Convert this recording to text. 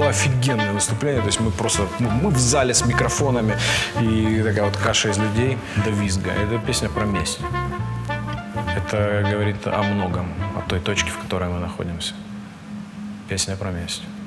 было офигенное выступление. То есть мы просто, мы в зале с микрофонами и такая вот каша из людей до визга. Это песня про месть. Это говорит о многом, о той точке, в которой мы находимся. Песня про месть.